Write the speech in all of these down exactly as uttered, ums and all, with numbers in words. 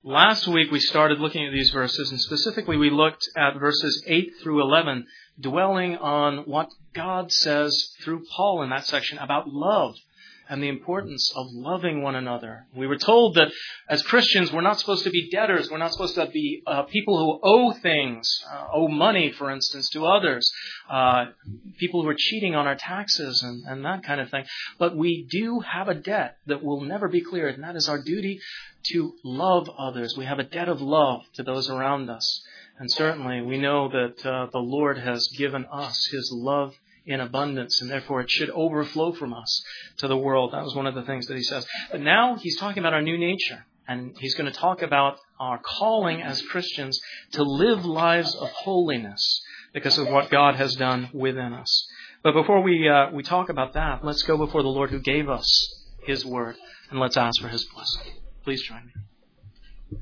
Last week we started looking at these verses, and specifically we looked at verses eight through eleven, dwelling on what God says through Paul in that section about love and the importance of loving one another. We were told that as Christians, we're not supposed to be debtors. We're not supposed to be uh, people who owe things, uh, owe money, for instance, to others, uh, people who are cheating on our taxes and, and that kind of thing. But we do have a debt that will never be cleared, and that is our duty to love others. We have a debt of love to those around us. And certainly we know that uh, the Lord has given us His love in abundance, and therefore it should overflow from us to the world. That was one of the things that he says. But now he's talking about our new nature, and he's going to talk about our calling as Christians to live lives of holiness because of what God has done within us. But before we uh, we talk about that, let's go before the Lord who gave us His word, and let's ask for His blessing. Please join me.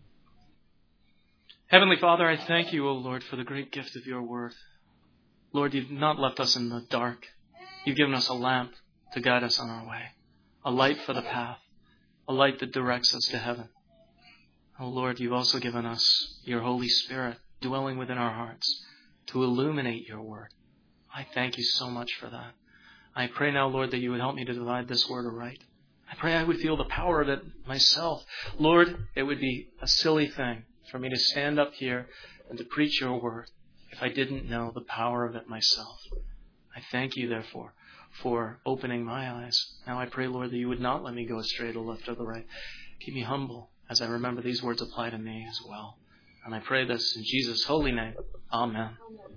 Heavenly Father, I thank you, O Lord, for the great gift of your word. Lord, you've not left us in the dark. You've given us a lamp to guide us on our way, a light for the path, a light that directs us to heaven. Oh Lord, you've also given us your Holy Spirit dwelling within our hearts to illuminate your word. I thank you so much for that. I pray now, Lord, that you would help me to divide this word aright. I pray I would feel the power of it myself. Lord, it would be a silly thing for me to stand up here and to preach your word if I didn't know the power of it myself. I thank you, therefore, for opening my eyes. Now I pray, Lord, that you would not let me go astray to the left or the right. Keep me humble as I remember these words apply to me as well. And I pray this in Jesus' holy name. Amen.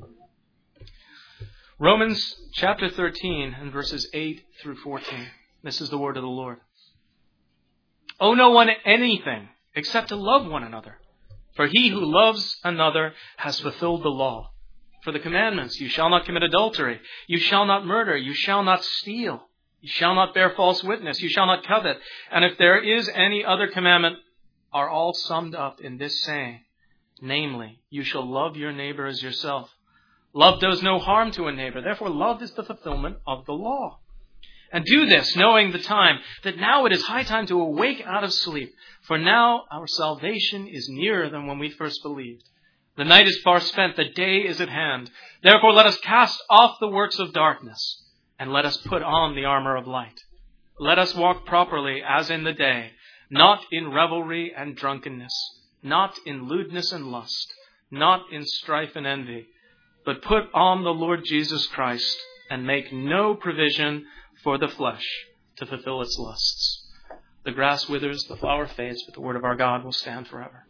Romans chapter thirteen and verses eight through fourteen. This is the word of the Lord. Owe no one anything except to love one another. For he who loves another has fulfilled the law. For the commandments, you shall not commit adultery, you shall not murder, you shall not steal, you shall not bear false witness, you shall not covet. And if there is any other commandment, are all summed up in this saying, namely, you shall love your neighbor as yourself. Love does no harm to a neighbor, therefore love is the fulfillment of the law. And do this, knowing the time, that now it is high time to awake out of sleep. For now our salvation is nearer than when we first believed. The night is far spent, the day is at hand. Therefore let us cast off the works of darkness, and let us put on the armor of light. Let us walk properly as in the day, not in revelry and drunkenness, not in lewdness and lust, not in strife and envy, but put on the Lord Jesus Christ, and make no provision for the flesh to fulfill its lusts. The grass withers, the flower fades, but the word of our God will stand forever.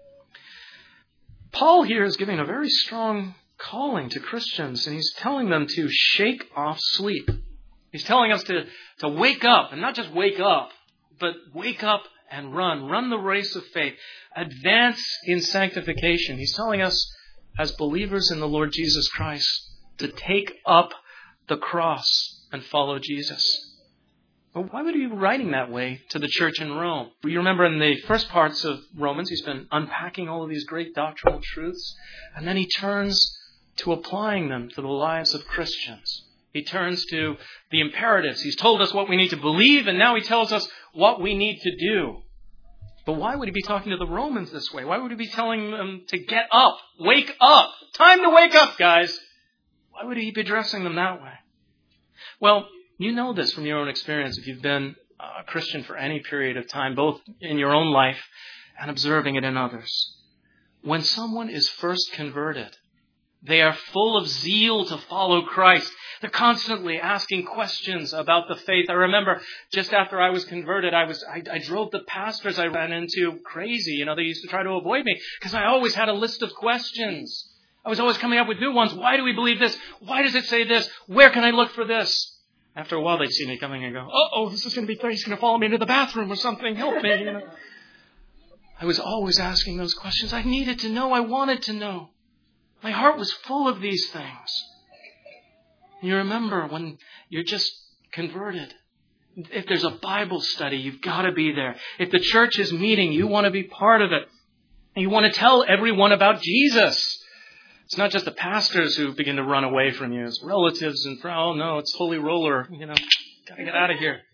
Paul here is giving a very strong calling to Christians, and he's telling them to shake off sleep. He's telling us to, to wake up, and not just wake up, but wake up and run. Run the race of faith. Advance in sanctification. He's telling us, as believers in the Lord Jesus Christ, to take up the cross and follow Jesus. But why would he be writing that way to the church in Rome? You remember in the first parts of Romans, he's been unpacking all of these great doctrinal truths, and then he turns to applying them to the lives of Christians. He turns to the imperatives. He's told us what we need to believe, and now he tells us what we need to do. But why would he be talking to the Romans this way? Why would he be telling them to get up, wake up? Time to wake up, guys. Why would he be addressing them that way? Well, you know this from your own experience if you've been a Christian for any period of time, both in your own life and observing it in others. When someone is first converted, they are full of zeal to follow Christ. They're constantly asking questions about the faith. I remember just after I was converted, I was I, I drove the pastors I ran into crazy. You know, they used to try to avoid me because I always had a list of questions. I was always coming up with new ones. Why do we believe this? Why does it say this? Where can I look for this? After a while, they'd see me coming and go, uh-oh, this is going to be great. He's going to follow me into the bathroom or something. Help me. You know. I was always asking those questions. I needed to know. I wanted to know. My heart was full of these things. And you remember when you're just converted, if there's a Bible study, you've got to be there. If the church is meeting, you want to be part of it. And you want to tell everyone about Jesus. It's not just the pastors who begin to run away from you. It's relatives and, oh no, it's holy roller. You know, got to get out of here.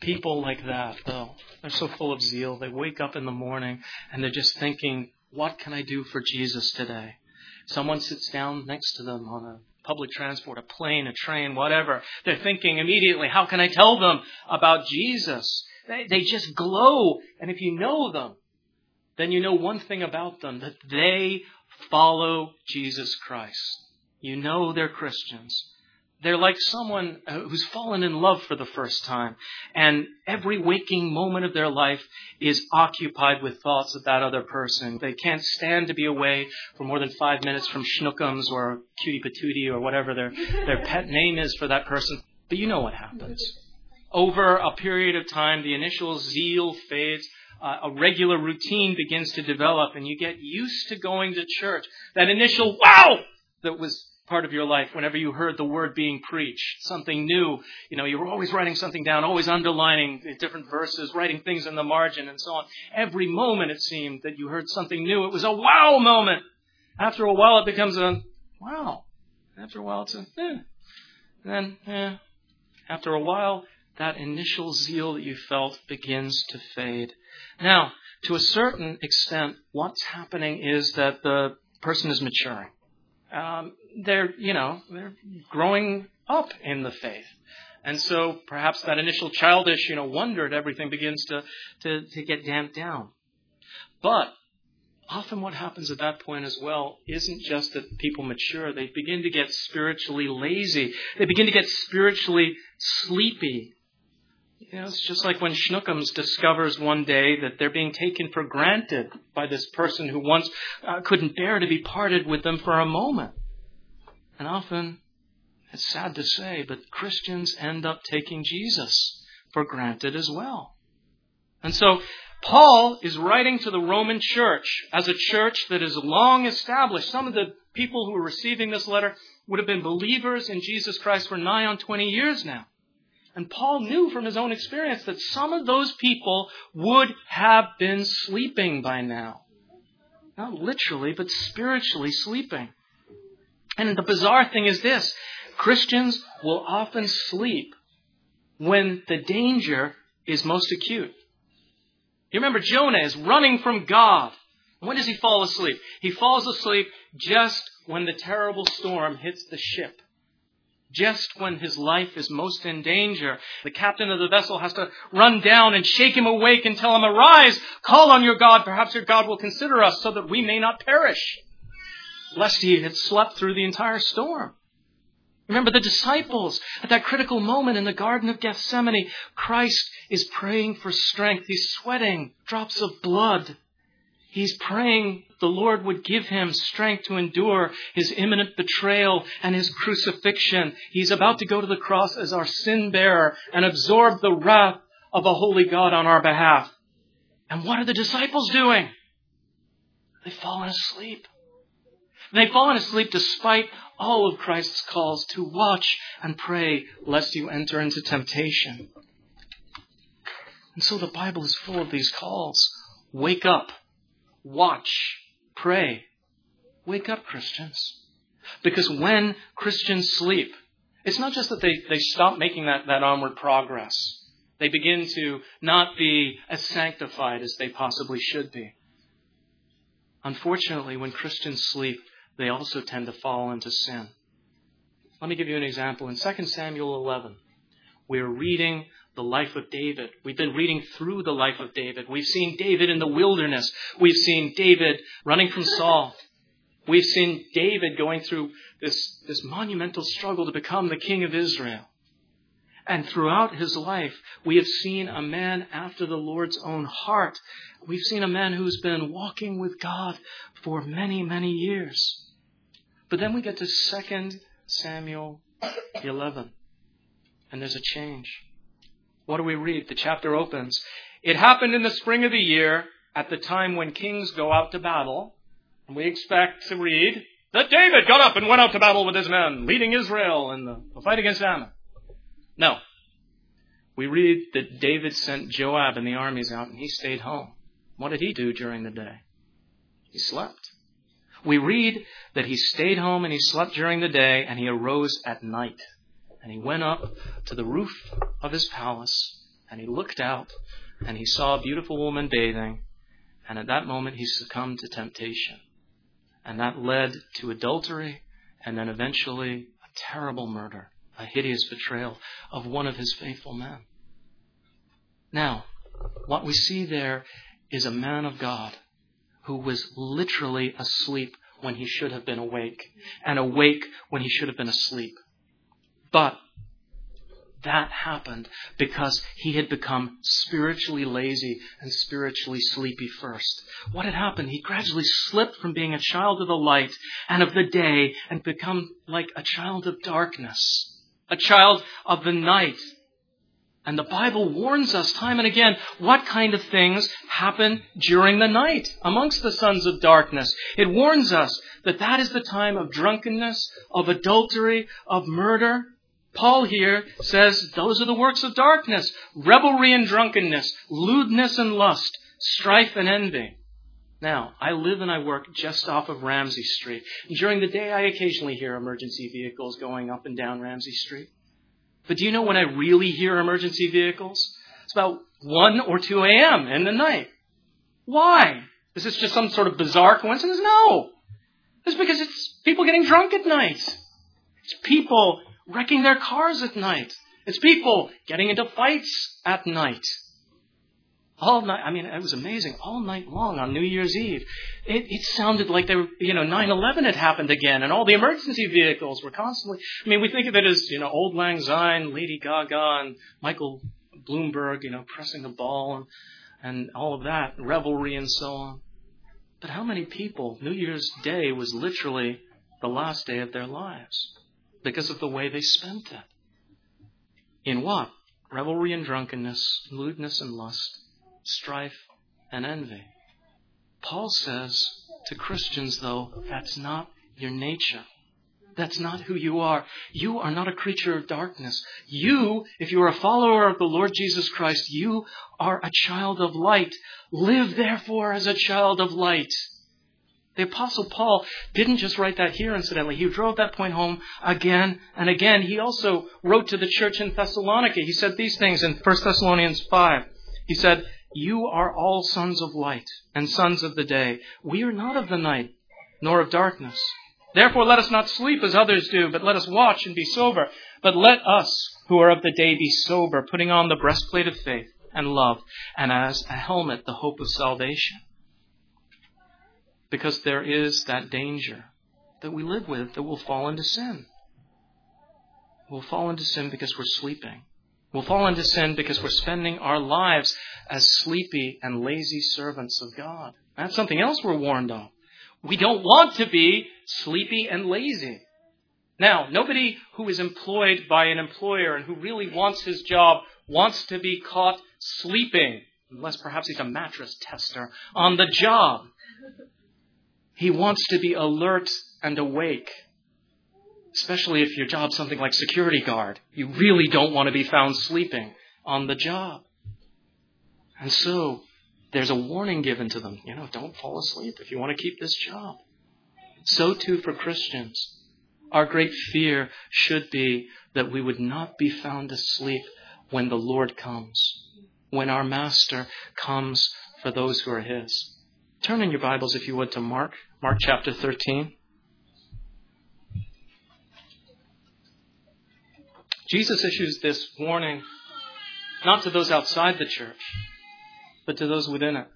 people like that, though, they're so full of zeal. They wake up in the morning and they're just thinking, what can I do for Jesus today? Someone sits down next to them on a public transport, a plane, a train, whatever. They're thinking immediately, how can I tell them about Jesus? They, they just glow. And if you know them, then you know one thing about them, that they follow Jesus Christ. You know they're Christians. They're like someone who's fallen in love for the first time. And every waking moment of their life is occupied with thoughts of that other person. They can't stand to be away for more than five minutes from Schnookums or Cutie Patootie or whatever their, their pet name is for that person. But you know what happens. Over a period of time, the initial zeal fades. Uh, a regular routine begins to develop, and you get used to going to church. That initial wow that was part of your life whenever you heard the word being preached, something new. You know, you were always writing something down, always underlining different verses, writing things in the margin and so on. Every moment it seemed that you heard something new. It was a wow moment. After a while it becomes a wow. After a while it's a eh. And then, eh. After a while, that initial zeal that you felt begins to fade. Now, to a certain extent, what's happening is that the person is maturing. Um, they're, you know, they're growing up in the faith. And so perhaps that initial childish, you know, wonder at everything begins to, to, to get damped down. But often what happens at that point as well isn't just that people mature. They begin to get spiritually lazy. They begin to get spiritually sleepy. You know, it's just like when Schnookums discovers one day that they're being taken for granted by this person who once uh, couldn't bear to be parted with them for a moment. And often, it's sad to say, but Christians end up taking Jesus for granted as well. And so, Paul is writing to the Roman church as a church that is long established. Some of the people who are receiving this letter would have been believers in Jesus Christ for nigh on twenty years now. And Paul knew from his own experience that some of those people would have been sleeping by now. Not literally, but spiritually sleeping. And the bizarre thing is this. Christians will often sleep when the danger is most acute. You remember Jonah is running from God. When does he fall asleep? He falls asleep just when the terrible storm hits the ship. Just when his life is most in danger. The captain of the vessel has to run down and shake him awake and tell him, arise, call on your God. Perhaps your God will consider us so that we may not perish. Lest he had slept through the entire storm. Remember the disciples at that critical moment in the Garden of Gethsemane. Christ is praying for strength. He's sweating drops of blood. He's praying the Lord would give him strength to endure his imminent betrayal and his crucifixion. He's about to go to the cross as our sin bearer and absorb the wrath of a holy God on our behalf. And what are the disciples doing? They've fallen asleep. They've fallen asleep despite all of Christ's calls to watch and pray lest you enter into temptation. And so the Bible is full of these calls. Wake up. Watch. Pray. Wake up, Christians. Because when Christians sleep, it's not just that they, they stop making that, that onward progress. They begin to not be as sanctified as they possibly should be. Unfortunately, when Christians sleep, they also tend to fall into sin. Let me give you an example. In Second Samuel eleven, we're reading the life of David. We've been reading through the life of David. We've seen David in the wilderness. We've seen David running from Saul. We've seen David going through this, this monumental struggle to become the king of Israel. And throughout his life, we have seen a man after the Lord's own heart. We've seen a man who's been walking with God for many, many years. But then we get to Second Samuel eleven, and there's a change. What do we read? The chapter opens. It happened in the spring of the year, at the time when kings go out to battle. And we expect to read that David got up and went out to battle with his men, leading Israel in the, the fight against Ammon. No. We read that David sent Joab and the armies out, and he stayed home. What did he do during the day? He slept. We read that he stayed home and he slept during the day, and he arose at night. And he went up to the roof of his palace and he looked out, and he saw a beautiful woman bathing, and at that moment he succumbed to temptation. And that led to adultery, and then eventually a terrible murder, a hideous betrayal of one of his faithful men. Now, what we see there is a man of God who was literally asleep when he should have been awake, and awake when he should have been asleep. But that happened because he had become spiritually lazy and spiritually sleepy first. What had happened? He gradually slipped from being a child of the light and of the day and become like a child of darkness, a child of the night. And the Bible warns us time and again what kind of things happen during the night amongst the sons of darkness. It warns us that that is the time of drunkenness, of adultery, of murder. Paul here says those are the works of darkness: revelry and drunkenness, lewdness and lust, strife and envy. Now, I live and I work just off of Ramsey Street. During the day, I occasionally hear emergency vehicles going up and down Ramsey Street. But do you know when I really hear emergency vehicles? It's about one or two a.m. in the night. Why? Is this just some sort of bizarre coincidence? No. It's because it's people getting drunk at night. It's people wrecking their cars at night. It's people getting into fights at night. All night, I mean, it was amazing. All night long on New Year's Eve, it, it sounded like they were, you know, nine eleven had happened again, and all the emergency vehicles were constantly. I mean, we think of it as, you know, Auld Lang Syne, Lady Gaga, and Michael Bloomberg, you know, pressing the ball, and, and all of that, revelry and so on. But how many people, New Year's Day was literally the last day of their lives because of the way they spent it? In what? Revelry and drunkenness, lewdness and lust, strife and envy. Paul says to Christians, though, that's not your nature. That's not who you are. You are not a creature of darkness. You, if you are a follower of the Lord Jesus Christ, you are a child of light. Live, therefore, as a child of light. The Apostle Paul didn't just write that here, incidentally. He drove that point home again and again. He also wrote to the church in Thessalonica. He said these things in First Thessalonians five. He said, "You are all sons of light and sons of the day. We are not of the night, nor of darkness. Therefore let us not sleep as others do, but let us watch and be sober. But let us, who are of the day, be sober, putting on the breastplate of faith and love, and as a helmet the hope of salvation." Because there is that danger that we live with, that we'll fall into sin. We'll fall into sin because we're sleeping. We'll fall into sin because we're spending our lives as sleepy and lazy servants of God. That's something else we're warned of. We don't want to be sleepy and lazy. Now, nobody who is employed by an employer and who really wants his job wants to be caught sleeping, unless perhaps he's a mattress tester on the job. He wants to be alert and awake. Especially if your job's something like security guard. You really don't want to be found sleeping on the job. And so, there's a warning given to them. You know, don't fall asleep if you want to keep this job. So too for Christians. Our great fear should be that we would not be found asleep when the Lord comes. When our Master comes for those who are His. Turn in your Bibles, if you would, to Mark. Mark chapter thirteen. Jesus issues this warning not to those outside the church, but to those within it.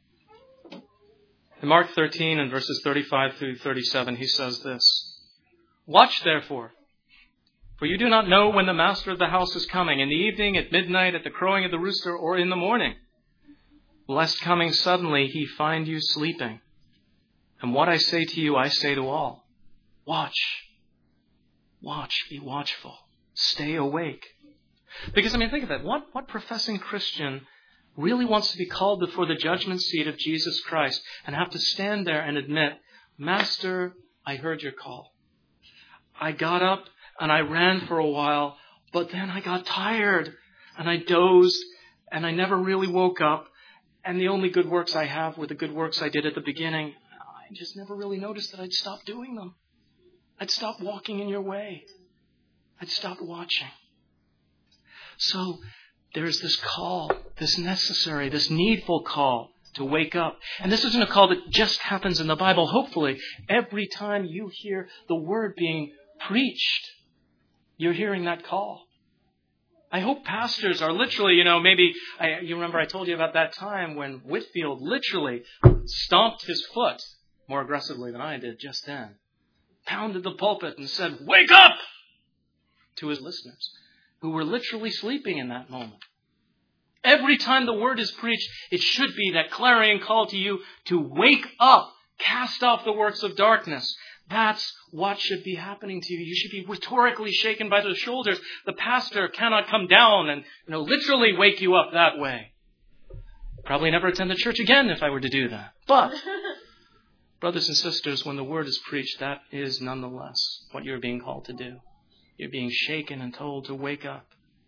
In Mark thirteen and verses thirty-five through thirty-seven, He says this: "Watch therefore, for you do not know when the master of the house is coming, in the evening, at midnight, at the crowing of the rooster, or in the morning, lest coming suddenly He find you sleeping. And what I say to you, I say to all. Watch. Watch. Be watchful. Stay awake." Because, I mean, think of it. What, what professing Christian really wants to be called before the judgment seat of Jesus Christ and have to stand there and admit, "Master, I heard your call. I got up and I ran for a while, but then I got tired and I dozed and I never really woke up. And the only good works I have were the good works I did at the beginning. I just never really noticed that I'd stopped doing them. I'd stopped walking in your way. I'd stopped watching." So there's this call, this necessary, this needful call to wake up. And this isn't a call that just happens in the Bible. Hopefully, every time you hear the word being preached, you're hearing that call. I hope pastors are literally, you know, maybe, I, you remember I told you about that time when Whitfield literally stomped his foot more aggressively than I did just then, pounded the pulpit and said, "Wake up!" to his listeners, who were literally sleeping in that moment. Every time the word is preached, it should be that clarion call to you to wake up, cast off the works of darkness. That's what should be happening to you. You should be rhetorically shaken by the shoulders. The pastor cannot come down and, you know, literally wake you up that way. Probably never attend the church again if I were to do that. But, brothers and sisters, when the word is preached, that is nonetheless what you're being called to do. You're being shaken and told to wake up.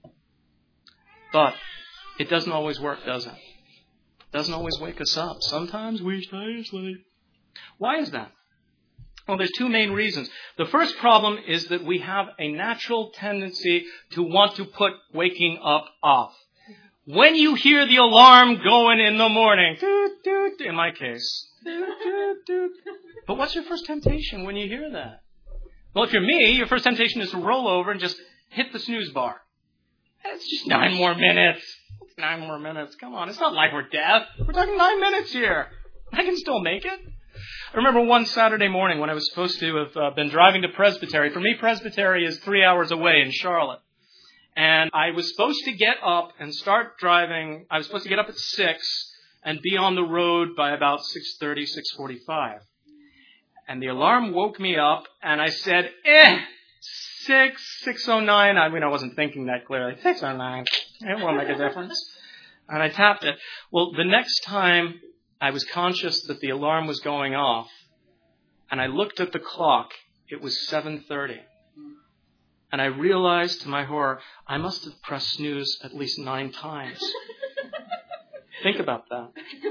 But it doesn't always work, does it? It doesn't always wake us up. Sometimes we stay asleep. Why is that? Well, there's two main reasons. The first problem is that we have a natural tendency to want to put waking up off. When you hear the alarm going in the morning, doot, doot, in my case, doot, doot, doot. But what's your first temptation when you hear that? Well, if you're me, your first temptation is to roll over and just hit the snooze bar. It's just nine more minutes. It's nine more minutes. Come on, it's not life or death. We're talking nine minutes here. I can still make it. I remember one Saturday morning when I was supposed to have uh, been driving to Presbytery. For me, Presbytery is three hours away in Charlotte. And I was supposed to get up and start driving. I was supposed to get up at six and be on the road by about six thirty, six forty-five. And the alarm woke me up, and I said, eh, six, six oh nine. I mean, I wasn't thinking that clearly. six oh nine. It won't make a difference. And I tapped it. Well, the next time I was conscious that the alarm was going off, and I looked at the clock. It was seven thirty. And I realized, to my horror, I must have pressed snooze at least nine times. Think about that.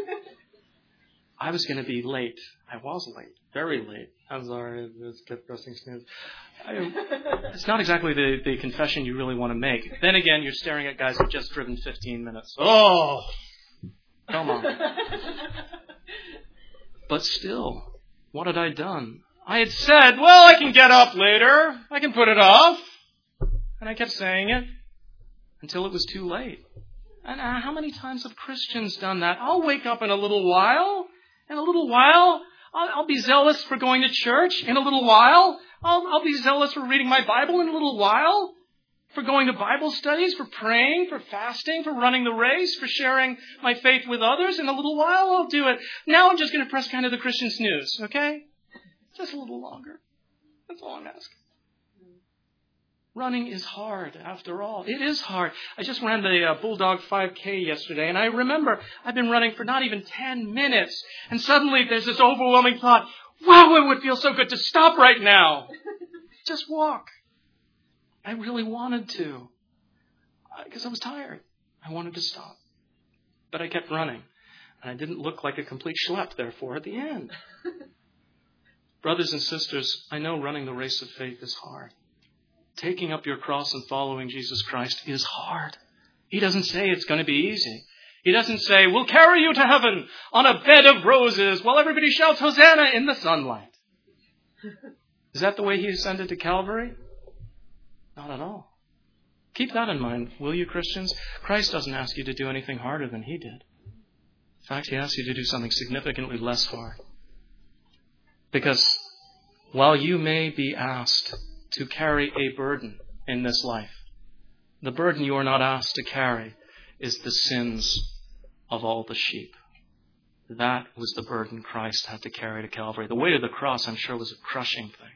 I was going to be late. I was late. Very late. I'm sorry. I just kept pressing snooze. I, it's not exactly the, the confession you really want to make. Then again, you're staring at guys who've just driven fifteen minutes. Oh! Come on. But still, what had I done? I had said, well, I can get up later. I can put it off. And I kept saying it until it was too late. And uh, how many times have Christians done that? I'll wake up in a little while. In a little while, I'll, I'll be zealous for going to church. In a little while, I'll, I'll be zealous for reading my Bible. In a little while, for going to Bible studies, for praying, for fasting, for running the race, for sharing my faith with others. In a little while, I'll do it. Now I'm just going to press kind of the Christian snooze, okay? Just a little longer. That's all I'm asking. Running is hard, after all. It is hard. I just ran the uh, Bulldog five K yesterday, and I remember I've been running for not even ten minutes, and suddenly there's this overwhelming thought, wow, it would feel so good to stop right now. Just walk. I really wanted to, because I was tired. I wanted to stop. But I kept running, and I didn't look like a complete schlep, therefore, at the end. Brothers and sisters, I know running the race of faith is hard. Taking up your cross and following Jesus Christ is hard. He doesn't say it's going to be easy. He doesn't say, we'll carry you to heaven on a bed of roses while everybody shouts Hosanna in the sunlight. Is that the way he ascended to Calvary? Not at all. Keep that in mind, will you, Christians? Christ doesn't ask you to do anything harder than he did. In fact, he asks you to do something significantly less hard. Because while you may be asked to carry a burden in this life, the burden you are not asked to carry is the sins of all the sheep. That was the burden Christ had to carry to Calvary. The weight of the cross, I'm sure, was a crushing thing.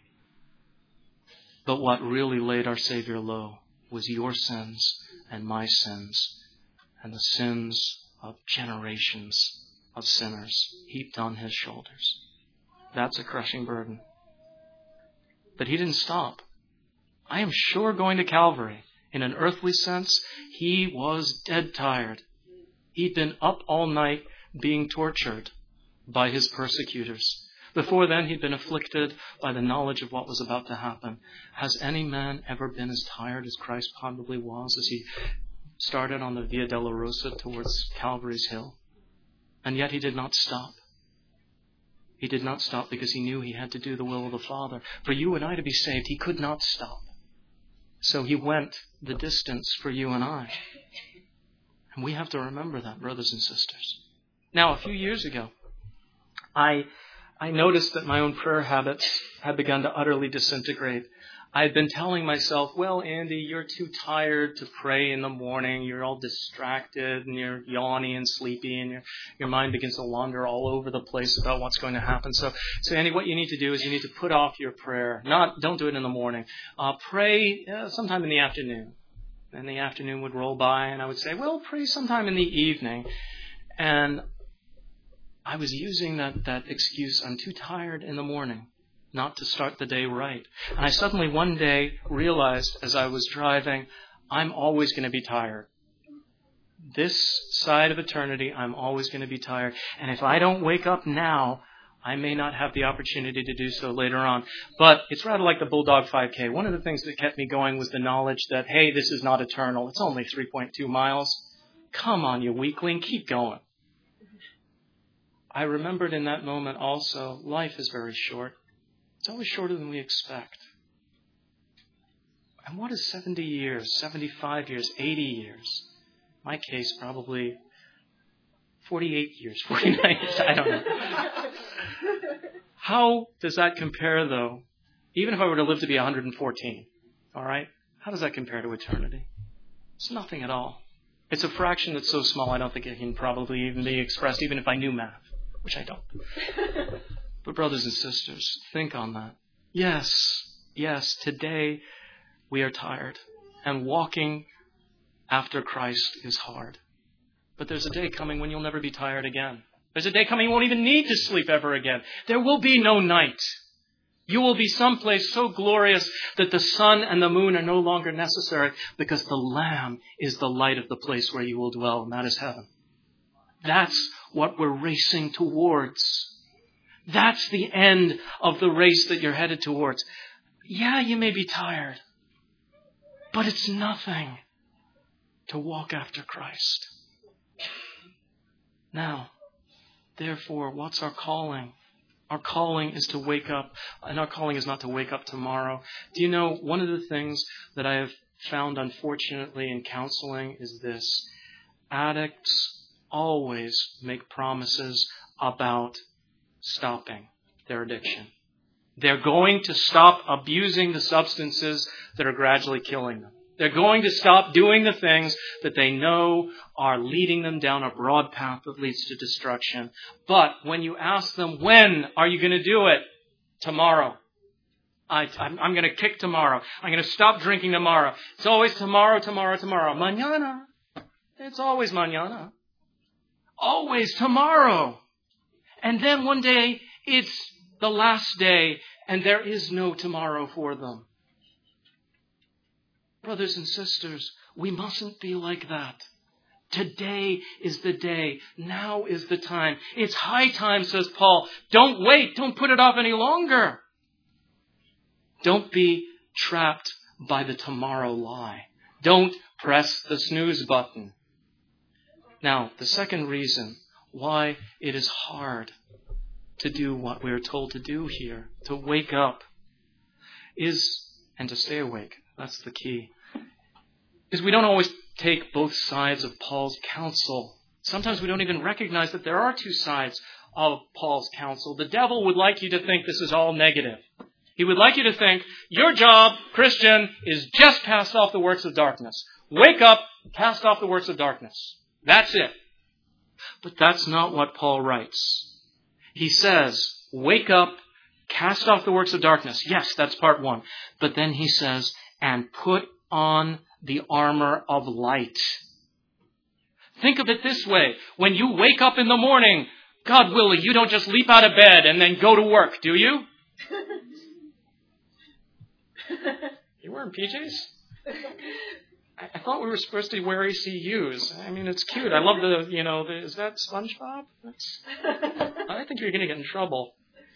But what really laid our Savior low was your sins and my sins and the sins of generations of sinners heaped on his shoulders. That's a crushing burden. But he didn't stop. I am sure going to Calvary, in an earthly sense, he was dead tired. He'd been up all night being tortured by his persecutors. Before then, he'd been afflicted by the knowledge of what was about to happen. Has any man ever been as tired as Christ probably was as he started on the Via Dolorosa towards Calvary's Hill. And yet he did not stop. He did not stop because he knew he had to do the will of the Father. For you and I to be saved, he could not stop. So he went the distance for you and I. And we have to remember that, brothers and sisters. Now, a few years ago, I I noticed that my own prayer habits had begun to utterly disintegrate. I had been telling myself, well, Andy, you're too tired to pray in the morning. You're all distracted and you're yawny and sleepy and your, your mind begins to wander all over the place about what's going to happen. So, so Andy, what you need to do is you need to put off your prayer. Not, don't do it in the morning. Uh, pray uh, sometime in the afternoon. And the afternoon would roll by and I would say, well, pray sometime in the evening. And I was using that, that excuse, I'm too tired in the morning not to start the day right. And I suddenly one day realized as I was driving, I'm always going to be tired. This side of eternity, I'm always going to be tired. And if I don't wake up now, I may not have the opportunity to do so later on. But it's rather like the Bulldog five K. One of the things that kept me going was the knowledge that, hey, this is not eternal. It's only three point two miles. Come on, you weakling, keep going. I remembered in that moment also, life is very short. It's always shorter than we expect. And what is seventy years, seventy-five years, eighty years? In my case, probably forty-eight years, forty-nine years, I don't know. How does that compare, though? Even if I were to live to be one hundred fourteen, all right? How does that compare to eternity? It's nothing at all. It's a fraction that's so small I don't think it can probably even be expressed, even if I knew math, which I don't. But brothers and sisters, think on that. Yes, yes, today we are tired. And walking after Christ is hard. But there's a day coming when you'll never be tired again. There's a day coming you won't even need to sleep ever again. There will be no night. You will be someplace so glorious that the sun and the moon are no longer necessary because the Lamb is the light of the place where you will dwell, and that is heaven. That's what we're racing towards. That's the end of the race that you're headed towards. Yeah, you may be tired, but it's nothing to walk after Christ. Now, therefore, what's our calling? Our calling is to wake up, and our calling is not to wake up tomorrow. Do you know, one of the things that I have found, unfortunately, in counseling is this. Addicts always make promises about stopping their addiction. They're going to stop abusing the substances that are gradually killing them. They're going to stop doing the things that they know are leading them down a broad path that leads to destruction. But when you ask them, when are you going to do it? Tomorrow. I, I'm, I'm going to kick tomorrow. I'm going to stop drinking tomorrow. It's always tomorrow, tomorrow, tomorrow. Mañana. It's always mañana. Always tomorrow. And then one day, it's the last day, and there is no tomorrow for them. Brothers and sisters, we mustn't be like that. Today is the day. Now is the time. It's high time, says Paul. Don't wait. Don't put it off any longer. Don't be trapped by the tomorrow lie. Don't press the snooze button. Now, the second reason why it is hard to do what we are told to do here, to wake up, is, and to stay awake, that's the key, is we don't always take both sides of Paul's counsel. Sometimes we don't even recognize that there are two sides of Paul's counsel. The devil would like you to think this is all negative. He would like you to think your job, Christian, is just cast off the works of darkness. Wake up, cast off the works of darkness. That's it. But that's not what Paul writes. He says, wake up, cast off the works of darkness. Yes, that's part one. But then he says, and put on the armor of light. Think of it this way. When you wake up in the morning, God willing, you don't just leap out of bed and then go to work, do you? You wearing P Js? I thought we were supposed to wear A C Us. I mean, it's cute. I love the, you know, the, is that SpongeBob? That's, I think you're going to get in trouble.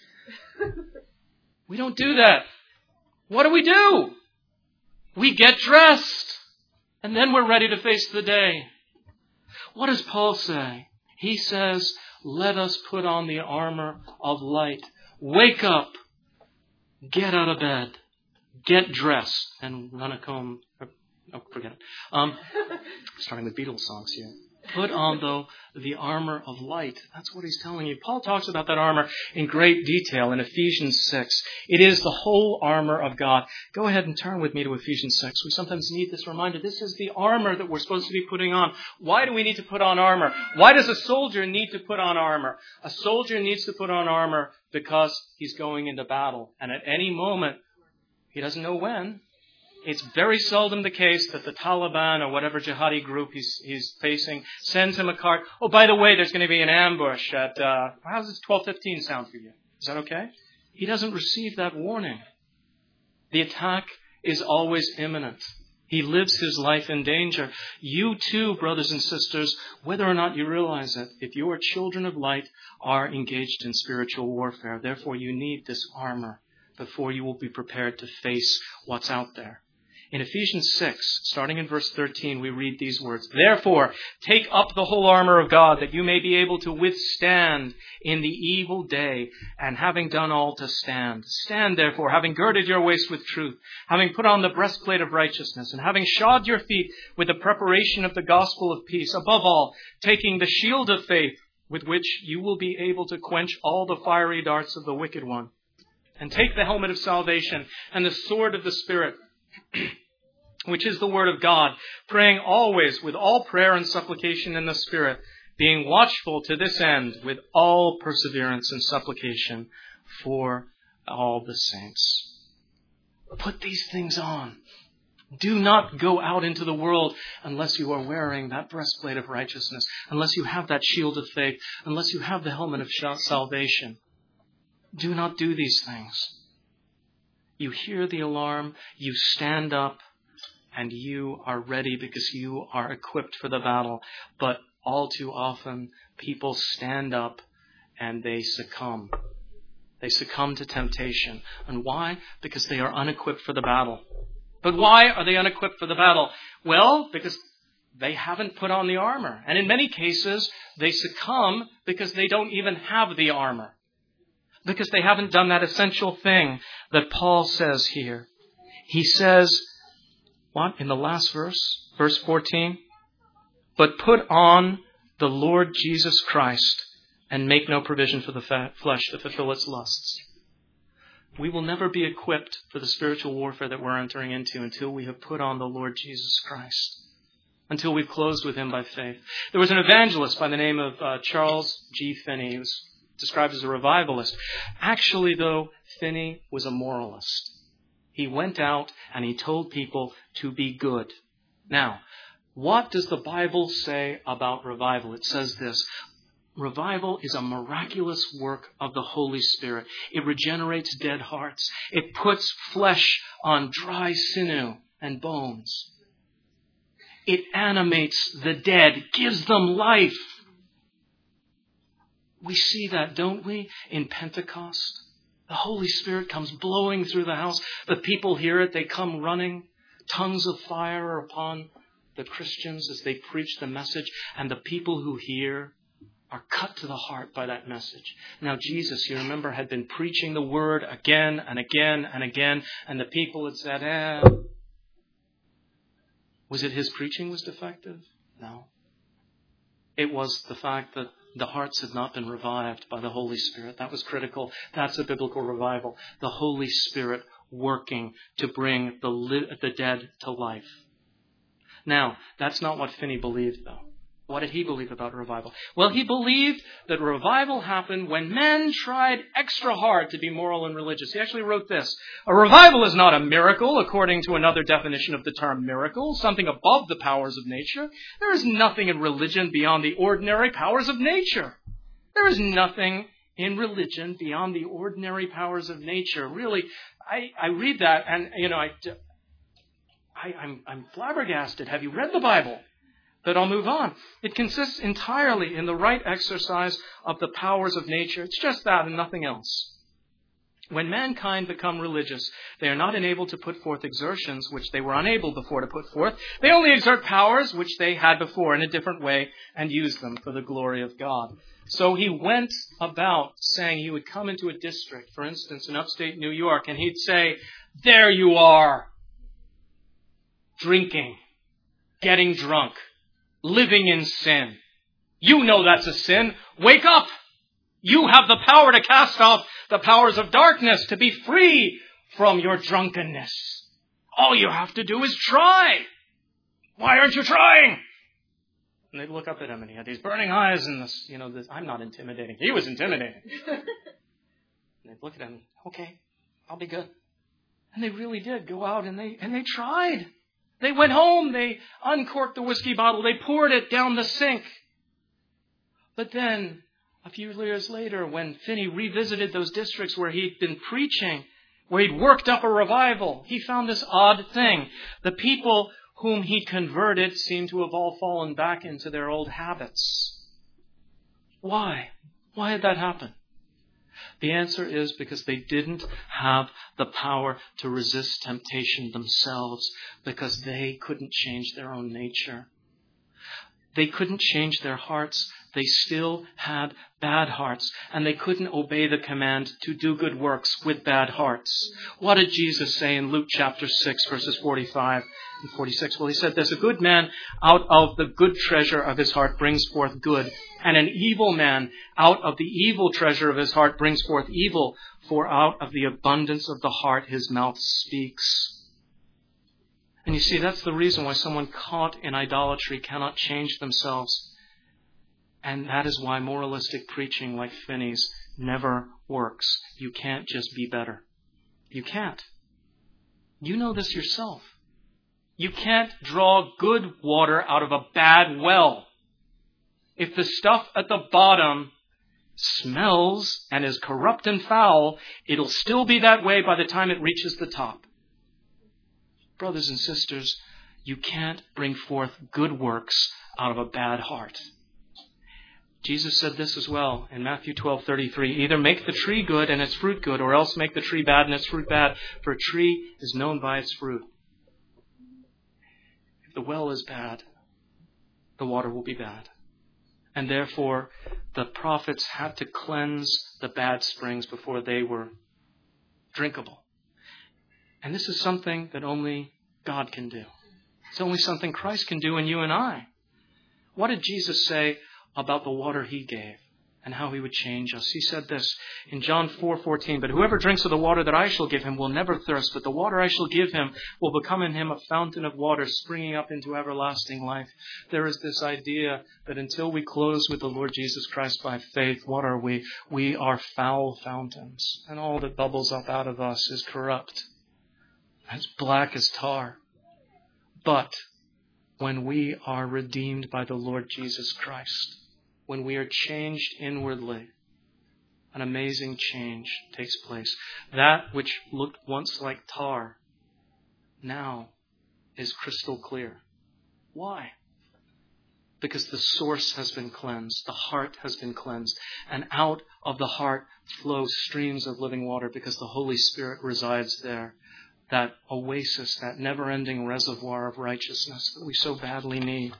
We don't do that. What do we do? We get dressed. And then we're ready to face the day. What does Paul say? He says, let us put on the armor of light. Wake up. Get out of bed. Get dressed. And run a comb. Oh, forget it. Um, starting with Beatles songs here. Put on, though, the armor of light. That's what he's telling you. Paul talks about that armor in great detail in Ephesians six. It is the whole armor of God. Go ahead and turn with me to Ephesians six. We sometimes need this reminder. This is the armor that we're supposed to be putting on. Why do we need to put on armor? Why does a soldier need to put on armor? A soldier needs to put on armor because he's going into battle. And at any moment, he doesn't know when, it's very seldom the case that the Taliban or whatever jihadi group he's, he's facing sends him a card. Oh, by the way, there's going to be an ambush at, uh, how does twelve fifteen sound for you? Is that okay? He doesn't receive that warning. The attack is always imminent. He lives his life in danger. You too, brothers and sisters, whether or not you realize it, if you are children of light, are engaged in spiritual warfare. Therefore, you need this armor before you will be prepared to face what's out there. In Ephesians six, starting in verse thirteen, we read these words. Therefore, take up the whole armor of God, that you may be able to withstand in the evil day, and having done all to stand. Stand therefore, having girded your waist with truth, having put on the breastplate of righteousness, and having shod your feet with the preparation of the gospel of peace. Above all, taking the shield of faith, with which you will be able to quench all the fiery darts of the wicked one. And take the helmet of salvation and the sword of the Spirit, which is the word of God, praying always with all prayer and supplication in the Spirit, being watchful to this end with all perseverance and supplication for all the saints. Put these things on. Do not go out into the world unless you are wearing that breastplate of righteousness, unless you have that shield of faith, unless you have the helmet of salvation. Do not do these things. You hear the alarm, you stand up, and you are ready because you are equipped for the battle. But all too often, people stand up and they succumb. They succumb to temptation. And why? Because they are unequipped for the battle. But why are they unequipped for the battle? Well, because they haven't put on the armor. And in many cases, they succumb because they don't even have the armor. Because they haven't done that essential thing that Paul says here. He says, what? In the last verse, verse fourteen? But put on the Lord Jesus Christ and make no provision for the flesh to fulfill its lusts. We will never be equipped for the spiritual warfare that we're entering into until we have put on the Lord Jesus Christ. Until we've closed with him by faith. There was an evangelist by the name of uh, Charles G. Finney. He was described as a revivalist. Actually, though, Finney was a moralist. He went out and he told people to be good. Now, what does the Bible say about revival? It says this. Revival is a miraculous work of the Holy Spirit. It regenerates dead hearts. It puts flesh on dry sinew and bones. It animates the dead, gives them life. We see that, don't we, in Pentecost? The Holy Spirit comes blowing through the house. The people hear it. They come running. Tongues of fire are upon the Christians as they preach the message. And the people who hear are cut to the heart by that message. Now, Jesus, you remember, had been preaching the word again and again and again. And the people had said, eh. Was it his preaching was defective? No. It was the fact that the hearts had not been revived by the Holy Spirit. That was critical. That's a biblical revival. The Holy Spirit working to bring the, li- the dead to life. Now, that's not what Finney believed, though. What did he believe about revival? Well, he believed that revival happened when men tried extra hard to be moral and religious. He actually wrote this. A revival is not a miracle, according to another definition of the term miracle, something above the powers of nature. There is nothing in religion beyond the ordinary powers of nature. There is nothing in religion beyond the ordinary powers of nature. Really, I, I read that and, you know, I, I, I'm, I'm flabbergasted. Have you read the Bible? But I'll move on. It consists entirely in the right exercise of the powers of nature. It's just that and nothing else. When mankind become religious, they are not enabled to put forth exertions which they were unable before to put forth. They only exert powers which they had before in a different way and use them for the glory of God. So he went about saying he would come into a district, for instance, in upstate New York, and he'd say, "There you are, drinking, getting drunk, living in sin. You know that's a sin. Wake up. You have the power to cast off the powers of darkness, to be free from your drunkenness. All you have to do is try. Why aren't you trying?" And they'd look up at him, and he had these burning eyes, and this, you know, this, I'm not intimidating. He was intimidating. And they'd look at him, "Okay, I'll be good." And they really did go out, and they and they tried. They went home, they uncorked the whiskey bottle, they poured it down the sink. But then, a few years later, when Finney revisited those districts where he'd been preaching, where he'd worked up a revival, he found this odd thing. The people whom he converted seemed to have all fallen back into their old habits. Why? Why had that happen? The answer is because they didn't have the power to resist temptation themselves, because they couldn't change their own nature. They couldn't change their hearts. They still had bad hearts, and they couldn't obey the command to do good works with bad hearts. What did Jesus say in Luke chapter six, verses forty-five and forty-six? Well, he said this: "A good man out of the good treasure of his heart brings forth good, and an evil man out of the evil treasure of his heart brings forth evil, for out of the abundance of the heart his mouth speaks." And you see, that's the reason why someone caught in idolatry cannot change themselves. And that is why moralistic preaching like Finney's never works. You can't just be better. You can't. You know this yourself. You can't draw good water out of a bad well. If the stuff at the bottom smells and is corrupt and foul, it'll still be that way by the time it reaches the top. Brothers and sisters, you can't bring forth good works out of a bad heart. Jesus said this as well in Matthew twelve thirty-three. "Either make the tree good and its fruit good, or else make the tree bad and its fruit bad, for a tree is known by its fruit." If the well is bad, the water will be bad. And therefore, the prophets had to cleanse the bad springs before they were drinkable. And this is something that only God can do. It's only something Christ can do in you and I. What did Jesus say about the water he gave and how he would change us? He said this in John four fourteen, "But whoever drinks of the water that I shall give him will never thirst, but the water I shall give him will become in him a fountain of water springing up into everlasting life." There is this idea that until we close with the Lord Jesus Christ by faith, what are we? We are foul fountains, and all that bubbles up out of us is corrupt, as black as tar. But when we are redeemed by the Lord Jesus Christ, when we are changed inwardly, an amazing change takes place. That which looked once like tar now is crystal clear. Why? Because the source has been cleansed, the heart has been cleansed, and out of the heart flow streams of living water because the Holy Spirit resides there. That oasis, that never-ending reservoir of righteousness that we so badly need.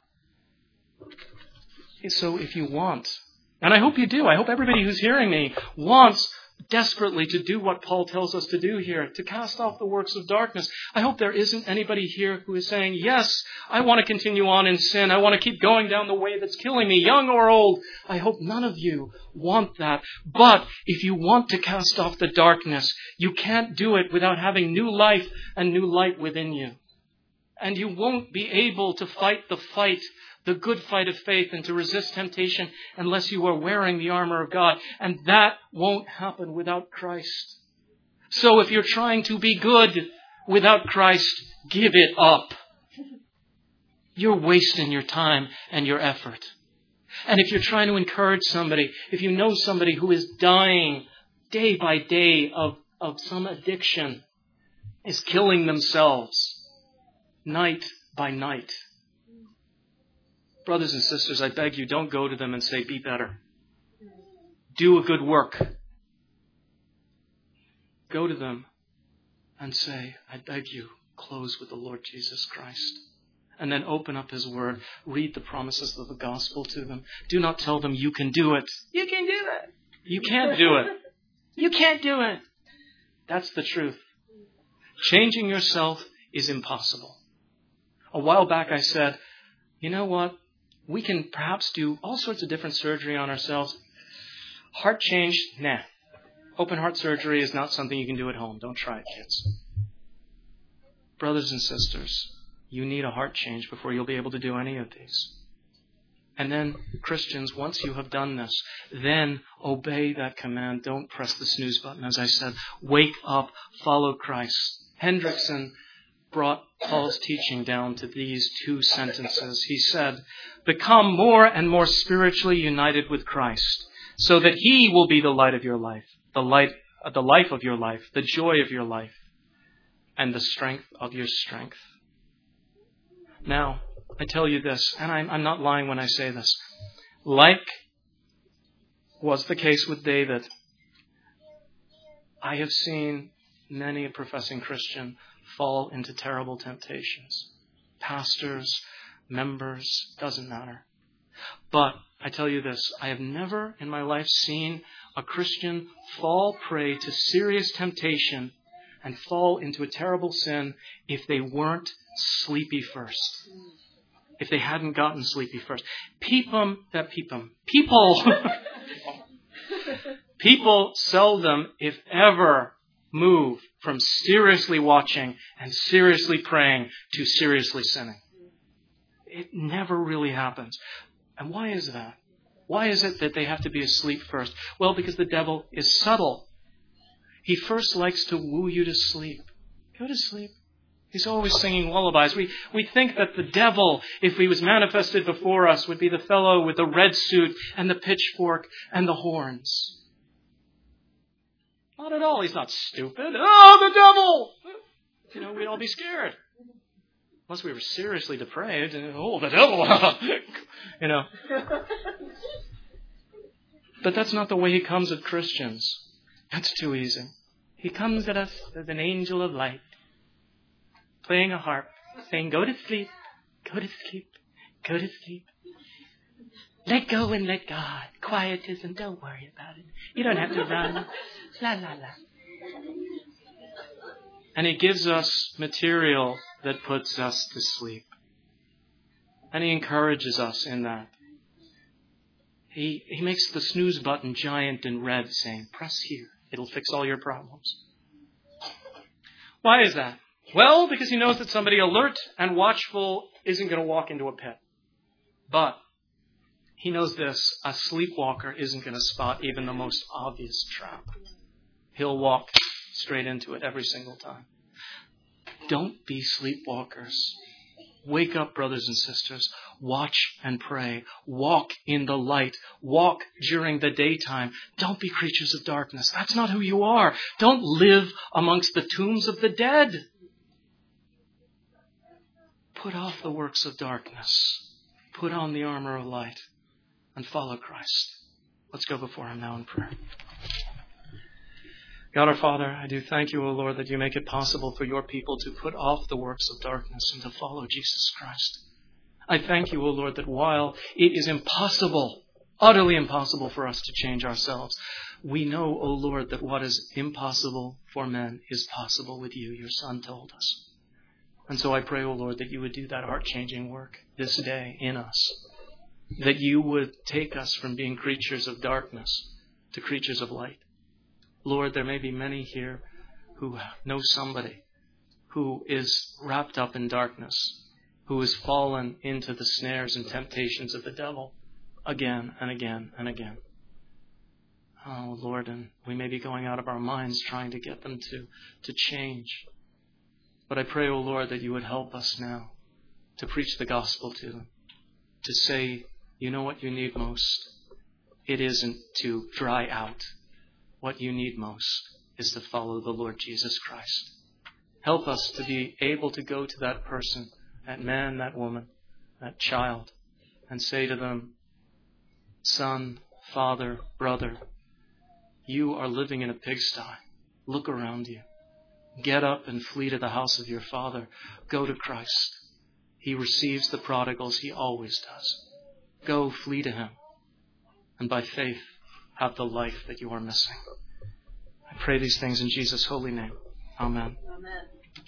So if you want, and I hope you do, I hope everybody who's hearing me wants desperately to do what Paul tells us to do here, to cast off the works of darkness. I hope there isn't anybody here who is saying, "Yes, I want to continue on in sin. I want to keep going down the way that's killing me, young or old." I hope none of you want that. But if you want to cast off the darkness, you can't do it without having new life and new light within you. And you won't be able to fight the fight, the good fight of faith, and to resist temptation unless you are wearing the armor of God. And that won't happen without Christ. So if you're trying to be good without Christ, give it up. You're wasting your time and your effort. And if you're trying to encourage somebody, if you know somebody who is dying day by day of, of some addiction, is killing themselves night by night, brothers and sisters, I beg you, don't go to them and say, "Be better. Do a good work." go to them and say, I beg you, close with the Lord Jesus Christ. And then open up His Word. Read the promises of the gospel to them. Do not tell them you can do it. You can do it. You can't do it. You can't do it. That's the truth. Changing yourself is impossible. A while back I said, you know what? We can perhaps do all sorts of different surgery on ourselves. Heart change, nah. Open heart surgery is not something you can do at home. Don't try it, kids. Brothers and sisters, you need a heart change before you'll be able to do any of these. And then, Christians, once you have done this, then obey that command. Don't press the snooze button. As I said, wake up, follow Christ. Hendrickson brought Paul's teaching down to these two sentences. He said, become more and more spiritually united with Christ, so that He will be the light of your life, the light, uh, the life of your life, the joy of your life, and the strength of your strength. Now, I tell you this, and I'm, I'm not lying when I say this. Like was the case with David, I have seen many a professing Christian fall into terrible temptations. Pastors, members, doesn't matter. But I tell you this, I have never in my life seen a Christian fall prey to serious temptation and fall into a terrible sin if they weren't sleepy first. If they hadn't gotten sleepy first. Peepum, that peepum. People, people seldom, if ever, move from seriously watching and seriously praying to seriously sinning. It never really happens. And why is that? Why is it that they have to be asleep first? Well, because the devil is subtle. He first likes to woo you to sleep. Go to sleep. He's always singing lullabies. We we think that the devil, if he was manifested before us, would be the fellow with the red suit and the pitchfork and the horns. Not at all. He's not stupid. Oh, the devil! You know, we'd all be scared. Unless we were seriously depraved. And, oh, the devil! You know. But that's not the way He comes at Christians. That's too easy. He comes at us as an angel of light, playing a harp, saying, go to sleep, go to sleep, go to sleep. Let go and let God. Quietism, don't worry about it. You don't have to run. La, la, la. And He gives us material that puts us to sleep. And He encourages us in that. He, he makes the snooze button giant in red, saying, press here. It'll fix all your problems. Why is that? Well, because He knows that somebody alert and watchful isn't going to walk into a pit. But He knows this, a sleepwalker isn't going to spot even the most obvious trap. He'll walk straight into it every single time. Don't be sleepwalkers. Wake up, brothers and sisters. Watch and pray. Walk in the light. Walk during the daytime. Don't be creatures of darkness. That's not who you are. Don't live amongst the tombs of the dead. Put off the works of darkness. Put on the armor of light and follow Christ. Let's go before Him now in prayer. God our Father, I do thank You, O Lord, that You make it possible for Your people to put off the works of darkness and to follow Jesus Christ. I thank You, O Lord, that while it is impossible, utterly impossible for us to change ourselves, we know, O Lord, that what is impossible for men is possible with You. Your Son told us. And so I pray, O Lord, that You would do that heart-changing work this day in us. That You would take us from being creatures of darkness to creatures of light. Lord, there may be many here who know somebody who is wrapped up in darkness, who has fallen into the snares and temptations of the devil again and again and again. Oh, Lord, and we may be going out of our minds trying to get them to, to change. But I pray, O Lord, that You would help us now to preach the gospel to them, to say, you know what you need most? It isn't to dry out. What you need most is to follow the Lord Jesus Christ. Help us to be able to go to that person, that man, that woman, that child, and say to them, son, father, brother, you are living in a pigsty. Look around you. Get up and flee to the house of your Father. Go to Christ. He receives the prodigals. He always does. Go, flee to Him. And by faith, have the life that you are missing. I pray these things in Jesus' holy name. Amen. Amen.